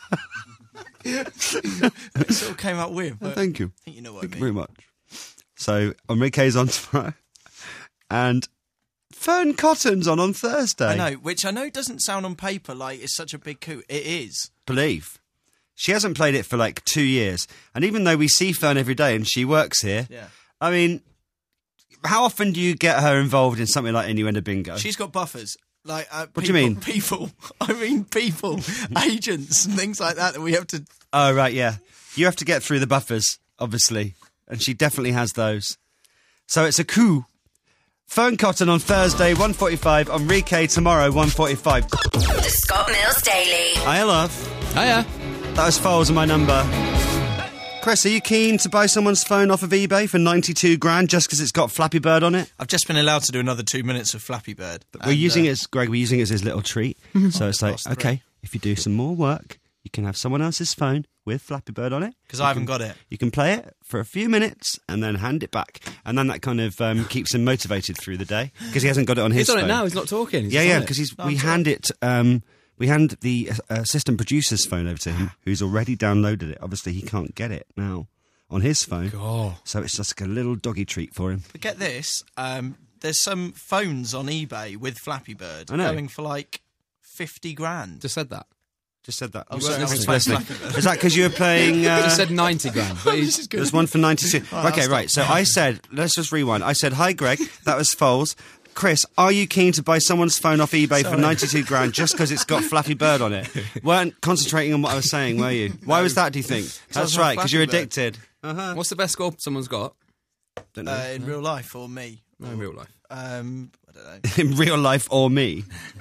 Speaker 4: It sort of came up weird. But
Speaker 3: Thank you.
Speaker 4: I think you know what
Speaker 3: Thank
Speaker 4: I
Speaker 3: you
Speaker 4: mean.
Speaker 3: very much. So, Enrique's on tomorrow. And Fern Cotton's on on Thursday.
Speaker 4: I know, which I know doesn't sound on paper like it's such a big coup. It is.
Speaker 3: Believe. She hasn't played it for like two years. And even though we see Fern every day and she works here,
Speaker 4: Yeah.
Speaker 3: I mean, how often do you get her involved in something like Innuendo Bingo?
Speaker 4: She's got buffers. Like uh,
Speaker 3: What do
Speaker 4: people,
Speaker 3: you mean?
Speaker 4: People. I mean people, agents and things like that that we have to.
Speaker 3: Oh, right, yeah. You have to get through the buffers, obviously. And she definitely has those. So it's a coup. Fern Cotton on Thursday, one forty-five. Enrique tomorrow, one forty-five.
Speaker 1: The Scott Mills Daily.
Speaker 3: Hiya, love.
Speaker 20: Hiya.
Speaker 3: That was Foles and my number. Chris, are you keen to buy someone's phone off of eBay for ninety-two grand just because it's got Flappy Bird on it?
Speaker 4: I've just been allowed to do another two minutes of Flappy Bird.
Speaker 3: We're
Speaker 4: and,
Speaker 3: using
Speaker 4: uh,
Speaker 3: it as, Greg, we're using it as his little treat. So it's like,
Speaker 4: Lost three.
Speaker 3: okay, if you do some more work, you can have someone else's phone with Flappy Bird on it.
Speaker 4: 'Cause
Speaker 3: You
Speaker 4: I haven't
Speaker 3: can-
Speaker 4: got it.
Speaker 3: You can play it for a few minutes and then hand it back. And then that kind of um, keeps him motivated through the day because he hasn't got it on his
Speaker 20: He's on
Speaker 3: phone.
Speaker 20: it now. He's not talking. He's
Speaker 3: yeah,
Speaker 20: just
Speaker 3: yeah,
Speaker 20: on it.
Speaker 3: because he's
Speaker 20: No,
Speaker 3: we
Speaker 20: I'm
Speaker 3: hand it... Um, we hand the uh, assistant producer's phone over to him, who's already downloaded it. Obviously, he can't get it now on his phone.
Speaker 20: God.
Speaker 3: So it's just like a little doggy treat for him.
Speaker 4: But get this, um, there's some phones on eBay with Flappy Bird
Speaker 3: I know.
Speaker 4: going for like fifty grand.
Speaker 20: Just said that.
Speaker 3: Just said that.
Speaker 4: Oh,
Speaker 3: You
Speaker 4: sorry,
Speaker 3: weren't
Speaker 4: I was
Speaker 3: listening.
Speaker 4: playing Flappy Bird.
Speaker 3: Is that because you were playing... Uh,
Speaker 20: Just said ninety grand. But he's,
Speaker 4: This is good.
Speaker 3: There's one for ninety-two.
Speaker 4: Right,
Speaker 3: okay,
Speaker 4: I'll
Speaker 3: right. So
Speaker 4: stop.
Speaker 3: I said, let's just rewind. I said, hi, Greg. That was Foles. Chris, are you keen to buy someone's phone off eBay for
Speaker 4: Sorry.
Speaker 3: ninety-two grand just because it's got Flappy Bird on it? Weren't concentrating on what I was saying, were you? Why was that, do you think? That's
Speaker 4: it's not
Speaker 3: right, because you're
Speaker 4: Flappy Bird.
Speaker 3: addicted. Uh-huh.
Speaker 20: What's the best score someone's got?
Speaker 3: Don't know.
Speaker 4: Uh, in real life or me?
Speaker 20: No, in real life.
Speaker 4: Um, I don't know.
Speaker 3: In real life or me?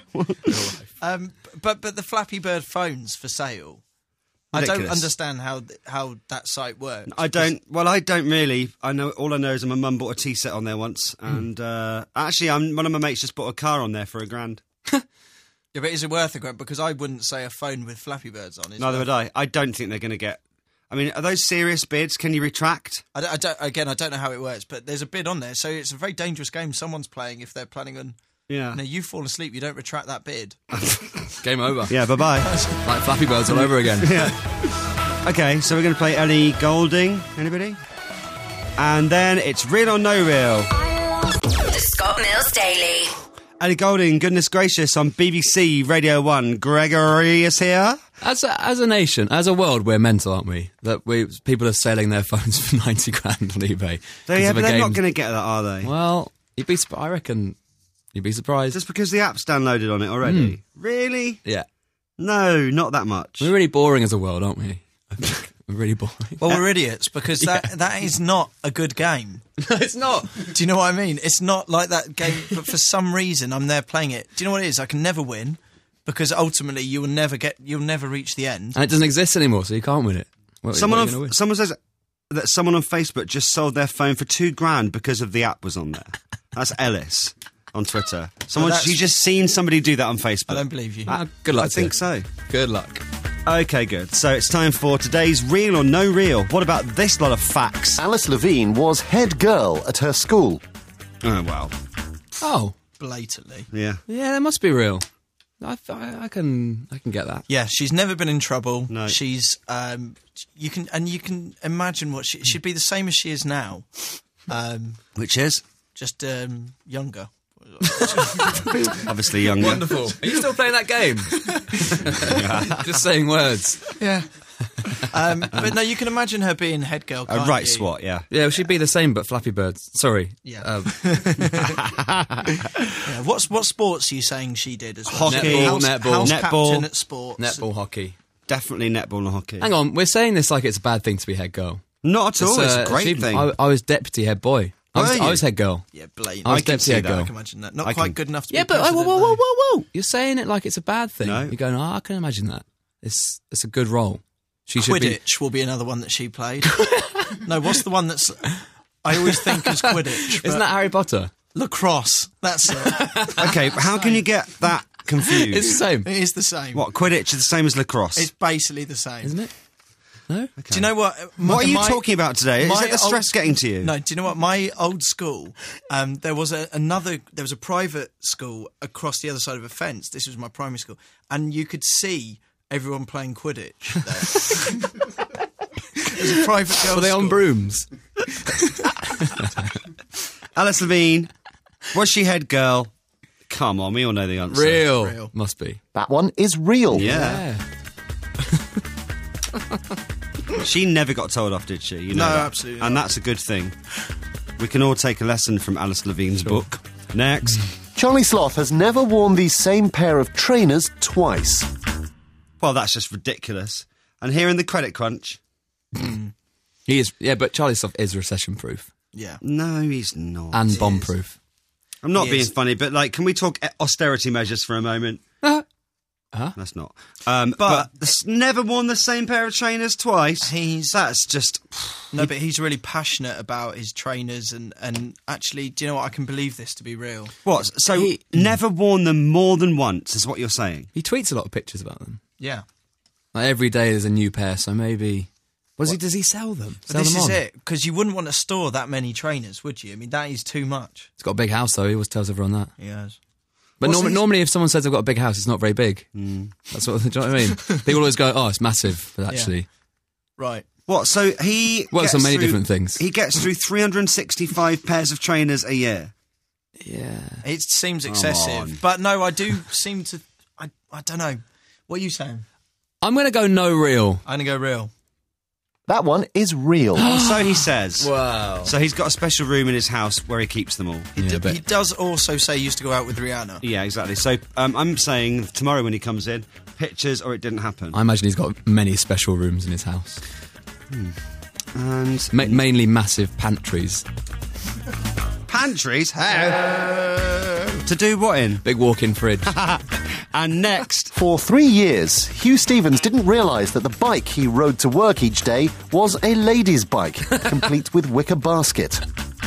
Speaker 4: Um, but but the Flappy Bird phones for sale. I don't
Speaker 3: Ridiculous.
Speaker 4: understand how th- how that site works.
Speaker 3: I don't. Well, I don't really. I know all I know is my mum bought a tea set on there once,
Speaker 4: Hmm.
Speaker 3: and uh, actually, I'm, one of my mates just bought a car on there for a grand.
Speaker 4: Yeah, but is it worth a grand? Because I wouldn't say a phone with Flappy Birds on. Is
Speaker 3: Neither
Speaker 4: worth-
Speaker 3: would I. I don't think they're going to get. I mean, are those serious bids? Can you retract?
Speaker 4: I don't, I don't. Again, I don't know how it works, but there's a bid on there, so it's a very dangerous game. Someone's playing if they're planning on.
Speaker 3: Yeah.
Speaker 4: You know, you fall asleep, you don't retract that bid.
Speaker 20: Game over.
Speaker 3: Yeah. Bye bye.
Speaker 20: Like Flappy Birds all over again.
Speaker 3: Yeah. Okay, so we're going to play Ellie Goulding. Anybody? And then it's Real or No Real.
Speaker 1: The Scott Mills Daily.
Speaker 3: Ellie Goulding, goodness gracious, on B B C Radio one. Gregory is here.
Speaker 20: As a, as a nation, as a world, we're mental, aren't we? That we people are selling their phones for ninety grand on eBay.
Speaker 3: They, yeah,
Speaker 20: because of
Speaker 3: but
Speaker 20: a
Speaker 3: they're
Speaker 20: game.
Speaker 3: not going to get that, are they?
Speaker 20: Well, you'd be. Sp- I reckon you'd be surprised.
Speaker 3: Just because the app's downloaded on it already.
Speaker 20: Mm.
Speaker 3: Really?
Speaker 20: Yeah,
Speaker 3: No, not that much.
Speaker 20: we're really boring as a world, aren't we? I think we're really boring.
Speaker 4: Well, we're idiots because that that is not a good game.
Speaker 20: No, it's not.
Speaker 4: Do you know what I mean? It's not like that game, but for some reason I'm there playing it. Do you know what it is? I can never win because ultimately you will never get, you'll never reach the end.
Speaker 20: And it doesn't exist anymore, so you can't win it. What,
Speaker 3: Someone,
Speaker 20: what are
Speaker 3: on,
Speaker 20: you gonna win?
Speaker 3: someone says that someone on Facebook just sold their phone for two grand because of the app was on there. That's Ellis on Twitter. Someone,
Speaker 4: that's-
Speaker 3: you just seen somebody do that on Facebook.
Speaker 4: I don't believe you.
Speaker 20: Ah, good luck.
Speaker 3: I
Speaker 20: to
Speaker 3: think
Speaker 20: you.
Speaker 3: so.
Speaker 20: Good luck.
Speaker 3: Okay, good. So it's time for today's Real or No Real. What about this lot of facts?
Speaker 21: Alice Levine was head girl at her school.
Speaker 3: Oh, wow.
Speaker 20: Oh,
Speaker 4: Blatantly.
Speaker 3: Yeah.
Speaker 20: yeah, that must be real. I, I, I can, I can get that.
Speaker 4: Yeah, she's never been in trouble.
Speaker 3: No.
Speaker 4: She's um, you can and you can imagine what she she'd be the same as she is now, um,
Speaker 3: Which is?
Speaker 4: just um, younger.
Speaker 3: Obviously younger.
Speaker 20: Wonderful. Are you still playing that game? Just saying words.
Speaker 4: Yeah. um, but no, you can imagine her being head girl.
Speaker 3: A
Speaker 4: Can't
Speaker 3: right
Speaker 4: you?
Speaker 3: swat, yeah.
Speaker 20: Yeah, she'd be the same, but Flappy Birds. Sorry.
Speaker 4: Yeah.
Speaker 20: Um,
Speaker 4: Yeah. What's what sports are you saying she did as well?
Speaker 3: Hockey,
Speaker 4: house,
Speaker 20: netball,
Speaker 4: house
Speaker 3: netball,
Speaker 4: captain at sports.
Speaker 20: netball, hockey.
Speaker 3: Definitely netball and hockey.
Speaker 20: Hang on, we're saying this like it's a bad thing to be head girl.
Speaker 3: Not at all. It's,
Speaker 20: uh,
Speaker 3: a great
Speaker 20: achievement.
Speaker 3: thing.
Speaker 20: I, I was deputy head boy. I was,
Speaker 3: Were
Speaker 20: I
Speaker 3: you?
Speaker 20: was head girl.
Speaker 4: Yeah, blatant.
Speaker 20: I was
Speaker 3: I can
Speaker 20: deputy
Speaker 3: see
Speaker 20: head
Speaker 3: that.
Speaker 20: girl.
Speaker 4: I can imagine that. Not
Speaker 3: I
Speaker 4: quite
Speaker 3: can-
Speaker 4: good enough to
Speaker 20: Yeah,
Speaker 4: be
Speaker 20: but oh,
Speaker 4: president,
Speaker 20: whoa, whoa, whoa,
Speaker 4: though.
Speaker 20: whoa, whoa! You're saying it like it's a bad thing.
Speaker 3: No.
Speaker 20: You're going, oh, I can imagine that. It's it's a good role. She should be.
Speaker 4: Quidditch will be another one that she played. No, what's the one that's I always think is Quidditch?
Speaker 20: Isn't that Harry Potter?
Speaker 4: lacrosse? That's it.
Speaker 3: Okay, but how can you get that confused.
Speaker 20: It's the same.
Speaker 4: It is the same.
Speaker 3: What, Quidditch is the same as lacrosse?
Speaker 4: It's basically the same.
Speaker 20: Isn't it? No?
Speaker 3: Okay.
Speaker 4: Do you know what?
Speaker 3: What are you
Speaker 4: my-
Speaker 3: talking about today? Is
Speaker 4: my
Speaker 3: it the stress
Speaker 4: old-
Speaker 3: getting to you?
Speaker 4: No, do you know what? My old school, um, there was a, another, there was a private school across the other side of a fence. This was my primary school. And you could see everyone playing Quidditch there. It was a private girls'
Speaker 20: Were they on
Speaker 4: school.
Speaker 20: brooms?
Speaker 3: Alice Levine, was she head girl? Come on, we all know the answer.
Speaker 20: Real.
Speaker 4: Real.
Speaker 20: Must be.
Speaker 21: That one is real.
Speaker 3: Yeah. She never got told off, did she? You know
Speaker 4: No,
Speaker 3: that.
Speaker 4: absolutely
Speaker 3: And
Speaker 4: not.
Speaker 3: that's a good thing. We can all take a lesson from Alice Levine's book. Next.
Speaker 21: Charlie Sloth has never worn the same pair of trainers twice.
Speaker 3: Well, that's just ridiculous. And here in the credit crunch.
Speaker 20: He is, yeah, but Charlie Sloth is recession proof
Speaker 4: Yeah.
Speaker 3: No, he's not.
Speaker 20: and bomb proof.
Speaker 3: I'm not
Speaker 4: He
Speaker 3: being
Speaker 4: is.
Speaker 3: funny, but like, can we talk e- austerity measures for a moment?
Speaker 20: Huh?
Speaker 3: That's not. Um, but but s- never worn the same pair of trainers twice.
Speaker 4: He's
Speaker 3: That's just.
Speaker 4: no, but he's really passionate about his trainers, and, and actually, do you know what? I can believe this to be real.
Speaker 3: What? So
Speaker 20: He-
Speaker 3: never worn them more than once, is what you're saying?
Speaker 20: He tweets a lot of pictures about them.
Speaker 4: Yeah,
Speaker 20: Like every day there's a new pair, so maybe. Was he? Does he sell them?
Speaker 4: but
Speaker 20: Sell
Speaker 4: this
Speaker 20: them
Speaker 4: is
Speaker 20: on?
Speaker 4: it, because you wouldn't want to store that many trainers, would you? I mean, that is too much.
Speaker 20: He's got a big house though. He always tells everyone that.
Speaker 4: He has.
Speaker 20: But
Speaker 3: What's
Speaker 20: norm-
Speaker 3: his-
Speaker 20: normally, if someone says they've got a big house, it's not very big. That's what. Do you know what I mean? People always go, "Oh, it's massive," but actually,
Speaker 4: Right.
Speaker 3: What? So he
Speaker 20: Works
Speaker 3: gets
Speaker 20: on many
Speaker 3: through-
Speaker 20: different things.
Speaker 3: He gets through three hundred sixty-five pairs of trainers a year.
Speaker 20: yeah.
Speaker 4: It seems
Speaker 3: on.
Speaker 4: excessive, but no, I do seem to. I I don't know. What are you saying?
Speaker 20: I'm gonna go no real.
Speaker 4: I'm gonna go real.
Speaker 21: That one is real.
Speaker 3: So he says.
Speaker 4: Wow.
Speaker 3: So he's got a special room in his house where he keeps them all.
Speaker 20: Yeah, but
Speaker 4: He does also say he used to go out with Rihanna.
Speaker 3: Yeah, exactly. So um, I'm saying tomorrow when he comes in, pictures or it didn't happen.
Speaker 20: I imagine he's got many special rooms in his house,
Speaker 3: And
Speaker 20: Ma- mainly massive pantries.
Speaker 3: pantries? How? To do what in?
Speaker 20: Big walk-in fridge.
Speaker 3: And next.
Speaker 21: For three years, Hugh Stevens didn't realise that the bike he rode to work each day was a lady's bike, complete with wicker basket.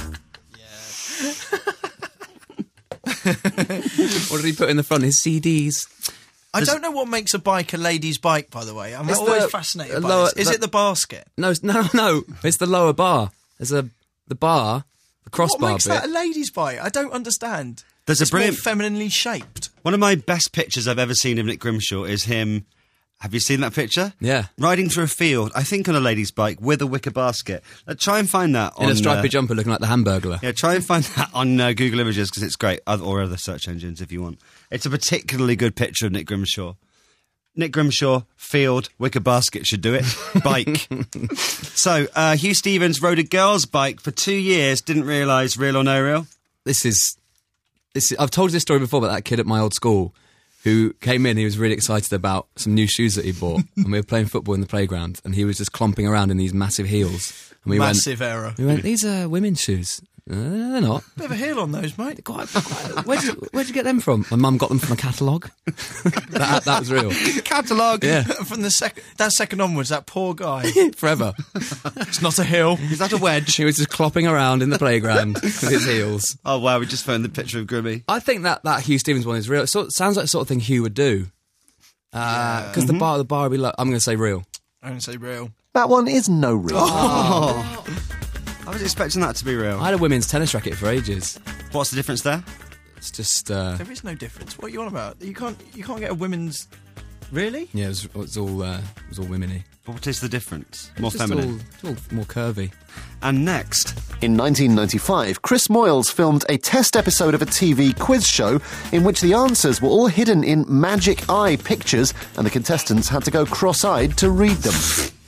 Speaker 20: What did he put in the front? His C Ds.
Speaker 4: I don't know what makes a bike a lady's bike, by the way. I'm
Speaker 20: It's
Speaker 4: always
Speaker 20: the-
Speaker 4: fascinated
Speaker 20: uh,
Speaker 4: by
Speaker 20: lower-
Speaker 4: this. Is
Speaker 20: the-
Speaker 4: it the basket?
Speaker 20: No, it's- no, no. It's the lower bar. There's a the bar, the
Speaker 4: What
Speaker 20: crossbar
Speaker 4: makes
Speaker 20: bit.
Speaker 4: that a lady's bike? I don't understand.
Speaker 3: There's a
Speaker 4: it's
Speaker 3: brilliant-
Speaker 4: more femininely shaped.
Speaker 3: One of my best pictures I've ever seen of Nick Grimshaw is him. Have you seen that picture?
Speaker 20: Yeah.
Speaker 3: Riding through a field, I think on a lady's bike with a wicker basket. Uh, try and find that on
Speaker 20: in a stripy
Speaker 3: uh,
Speaker 20: jumper, looking like the Hamburglar.
Speaker 3: Yeah, try and find that on uh, Google Images because it's great, other, or other search engines if you want. It's a particularly good picture of Nick Grimshaw. Nick Grimshaw, field, wicker basket should do it. Bike. So, uh, Hugh Stevens rode a girl's bike for two years, didn't realise, real or no real?
Speaker 20: This is this. Is, I've told you this story before about that kid at my old school who came in. He was really excited about some new shoes that he bought, and we were playing football in the playground, and he was just clomping around in these massive heels. And we
Speaker 4: Massive
Speaker 20: went,
Speaker 4: error.
Speaker 20: We went, these are women's shoes. Uh, they're not.
Speaker 4: Bit of a heel on those, mate.
Speaker 20: Quite, quite, where'd, you, where'd you get them from? My mum got them from a catalogue. that, that was real.
Speaker 3: Catalogue.
Speaker 20: Yeah.
Speaker 4: From the second, that second onwards, that poor guy.
Speaker 20: Forever.
Speaker 4: It's not a hill.
Speaker 3: Is that a wedge?
Speaker 20: He was just clopping around in the playground with his heels.
Speaker 3: Oh, wow, we just found the picture of Grimmy.
Speaker 20: I think that, that Hugh Stevens one is real. It sort, sounds like the sort of thing Hugh would do. Because uh, the bar, the bar would be like, I'm going to say real.
Speaker 4: I'm going to say real.
Speaker 21: That one is no real.
Speaker 3: Oh. I was expecting that to be real.
Speaker 20: I had a women's tennis racket for ages.
Speaker 3: What's the difference there?
Speaker 20: It's just... Uh,
Speaker 4: There is no difference. What are you on about? You can't. You can't get a women's. Really?
Speaker 20: yeah, it was, it was all uh, it was all women-y.
Speaker 3: What is the difference? More
Speaker 20: Just
Speaker 3: feminine.
Speaker 20: all, it's all more curvy.
Speaker 3: And next.
Speaker 21: In nineteen ninety-five, Chris Moyles filmed a test episode of a T V quiz show in which the answers were all hidden in magic eye pictures and the contestants had to go cross-eyed to read them.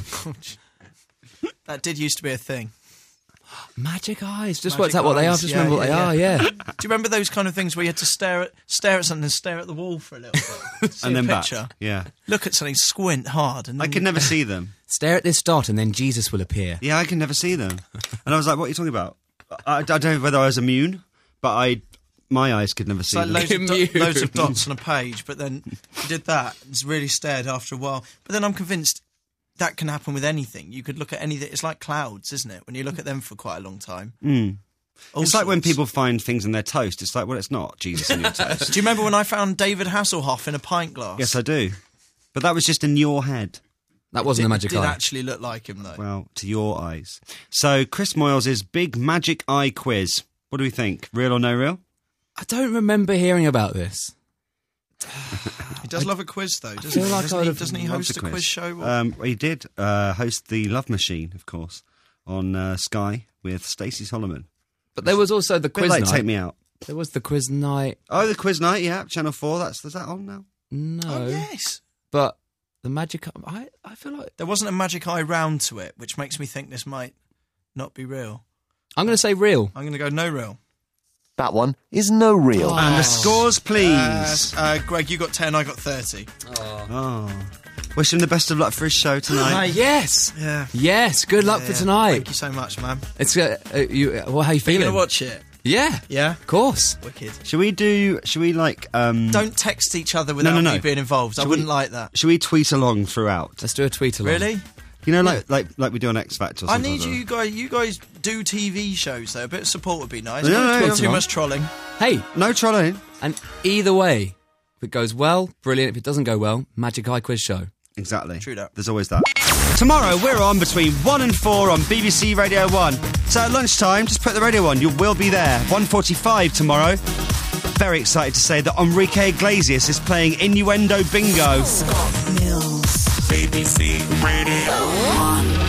Speaker 4: That did used to be a thing.
Speaker 20: Magic eyes. Just
Speaker 4: Magic
Speaker 20: worked out what they are.
Speaker 4: eyes,
Speaker 20: Just
Speaker 4: yeah,
Speaker 20: remember what
Speaker 4: yeah,
Speaker 20: they are,
Speaker 4: yeah.
Speaker 20: yeah.
Speaker 4: Do you remember those kind of things where you had to stare at stare at something and stare at the wall for a little bit? See
Speaker 3: And
Speaker 4: a
Speaker 3: then back.
Speaker 4: picture.
Speaker 3: Yeah.
Speaker 4: Look at something, squint hard, and
Speaker 3: I
Speaker 4: then
Speaker 3: could never see them.
Speaker 20: Stare at this dot and then Jesus will appear.
Speaker 3: Yeah, I can never see them. And I was like, what are you talking about? I, I don't know whether I was immune, but I, my eyes could never
Speaker 4: It's
Speaker 3: see
Speaker 4: like
Speaker 3: them.
Speaker 4: loads of, do-
Speaker 20: Immune.
Speaker 4: loads of dots on a page, but then you did that, it's really stared after a while. But then I'm convinced that can happen with anything. You could look at anything. It's like clouds, isn't it? When you look at them for quite a long time.
Speaker 3: Mm.
Speaker 4: All
Speaker 3: it's like when
Speaker 4: sorts.
Speaker 3: people find things in their toast. It's like, well, it's not Jesus in your toast.
Speaker 4: Do you remember when I found David Hasselhoff in a pint glass?
Speaker 3: Yes, I do. But that was just in your head.
Speaker 20: That wasn't
Speaker 4: It
Speaker 20: a magic
Speaker 4: did
Speaker 20: eye.
Speaker 4: actually look like him, though.
Speaker 3: Well, to your eyes. So, Chris Moyles' big magic eye quiz. What do we think? Real or no real?
Speaker 20: I don't remember hearing about this.
Speaker 4: He does love a quiz, though, doesn't
Speaker 20: feel
Speaker 4: he?
Speaker 20: like
Speaker 4: doesn't
Speaker 20: I
Speaker 4: he,
Speaker 20: would've
Speaker 4: doesn't he
Speaker 3: Loves
Speaker 4: host a quiz, show? Or-
Speaker 3: Um, he did uh, host the Love Machine, of course, on uh, Sky with Stacey Solomon.
Speaker 20: But there was also the
Speaker 3: Bit
Speaker 20: quiz
Speaker 3: like
Speaker 20: night.
Speaker 3: Take Me Out.
Speaker 20: There was the quiz night.
Speaker 3: Oh, the quiz night, yeah, Channel four. That's is that on now?
Speaker 20: No.
Speaker 4: Oh, yes.
Speaker 20: But the magic eye, I, I feel like...
Speaker 4: There wasn't a magic eye round to it, which makes me think this might not be real.
Speaker 20: I'm going to say real.
Speaker 4: I'm going to go no real.
Speaker 21: That one is no real.
Speaker 3: And the scores, please.
Speaker 4: Uh, uh, Greg, you got ten, I got thirty.
Speaker 3: Oh. Wish him the best of luck for his show tonight.
Speaker 20: yes.
Speaker 4: Yeah.
Speaker 20: Yes. Good luck
Speaker 4: Yeah,
Speaker 20: for
Speaker 4: yeah.
Speaker 20: tonight.
Speaker 4: Thank you so much, man.
Speaker 20: It's uh, uh, you. Uh, well, how you
Speaker 4: Are you
Speaker 20: feeling?
Speaker 4: going to watch it?
Speaker 20: Yeah.
Speaker 4: Yeah?
Speaker 20: Of course.
Speaker 4: Wicked.
Speaker 3: Should we do, should we like... Um,
Speaker 4: Don't text each other without
Speaker 3: no, no.
Speaker 4: me being involved. I
Speaker 3: Should
Speaker 4: wouldn't
Speaker 3: we-
Speaker 4: like that.
Speaker 3: Should we tweet along throughout?
Speaker 20: Let's do a tweet along.
Speaker 4: Really?
Speaker 3: You know, like like like we do on X Factor or
Speaker 4: I
Speaker 3: something
Speaker 4: need
Speaker 3: like
Speaker 4: you guys. You guys do T V shows though. A bit of support would be nice.
Speaker 3: No, no,
Speaker 4: Not
Speaker 3: no,
Speaker 4: too
Speaker 3: no.
Speaker 4: much trolling.
Speaker 20: Hey,
Speaker 3: that. No trolling.
Speaker 20: and either way, if it goes well, brilliant. If it doesn't go well, Magic Eye Quiz Show.
Speaker 3: Exactly.
Speaker 4: True that.
Speaker 3: There's always that. Tomorrow, we're on between one and four on B B C Radio one. So at lunchtime, just put the radio on. You will be there. one forty-five tomorrow. Very excited to say that Enrique Iglesias is playing Innuendo Bingo.
Speaker 2: Scott Mills, B B C Radio one.